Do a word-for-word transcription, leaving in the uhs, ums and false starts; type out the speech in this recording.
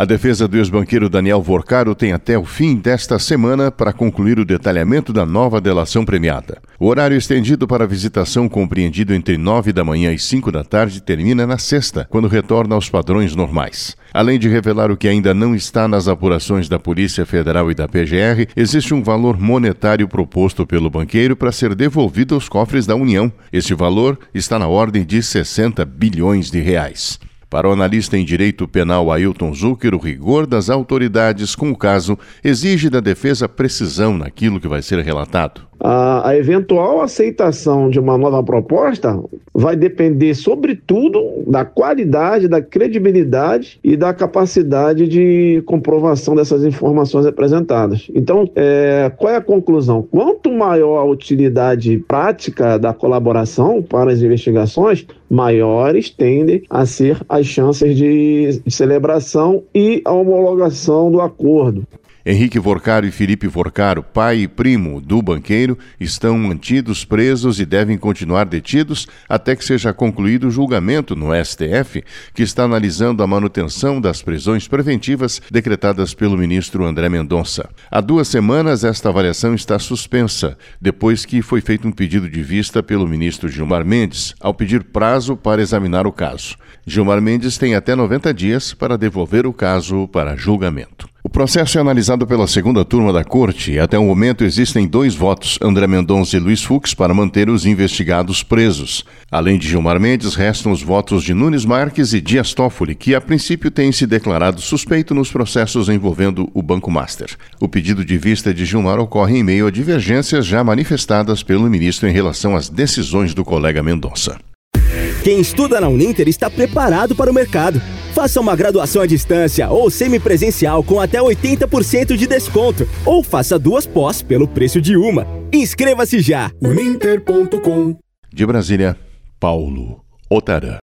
A defesa do ex-banqueiro Daniel Vorcaro tem até o fim desta semana para concluir o detalhamento da nova delação premiada. O horário estendido para a visitação, compreendido entre nove da manhã e cinco da tarde, termina na sexta, quando retorna aos padrões normais. Além de revelar o que ainda não está nas apurações da Polícia Federal e da P G R, existe um valor monetário proposto pelo banqueiro para ser devolvido aos cofres da União. Este valor está na ordem de sessenta bilhões de reais. Para o analista em direito penal Ailton Zucker, o rigor das autoridades com o caso exige da defesa precisão naquilo que vai ser relatado. A, a eventual aceitação de uma nova proposta vai depender, sobretudo, da qualidade, da credibilidade e da capacidade de comprovação dessas informações apresentadas. Então, é, qual é a conclusão? Quanto maior a utilidade prática da colaboração para as investigações, maiores tendem a ser as chances de celebração e a homologação do acordo. Henrique Vorcaro e Felipe Vorcaro, pai e primo do banqueiro, estão mantidos presos e devem continuar detidos até que seja concluído o julgamento no S T F, que está analisando a manutenção das prisões preventivas decretadas pelo ministro André Mendonça. Há duas semanas, esta avaliação está suspensa, depois que foi feito um pedido de vista pelo ministro Gilmar Mendes, ao pedir prazo para examinar o caso. Gilmar Mendes tem até noventa dias para devolver o caso para julgamento. O processo é analisado pela segunda turma da Corte e até o momento existem dois votos, André Mendonça e Luiz Fux, para manter os investigados presos. Além de Gilmar Mendes, restam os votos de Nunes Marques e Dias Toffoli, que a princípio têm se declarado suspeito nos processos envolvendo o Banco Master. O pedido de vista de Gilmar ocorre em meio a divergências já manifestadas pelo ministro em relação às decisões do colega Mendonça. Quem estuda na Uninter está preparado para o mercado. Faça uma graduação à distância ou semipresencial com até oitenta por cento de desconto. Ou faça duas pós pelo preço de uma. Inscreva-se já! uninter ponto com. De Brasília, Paulo Otarã.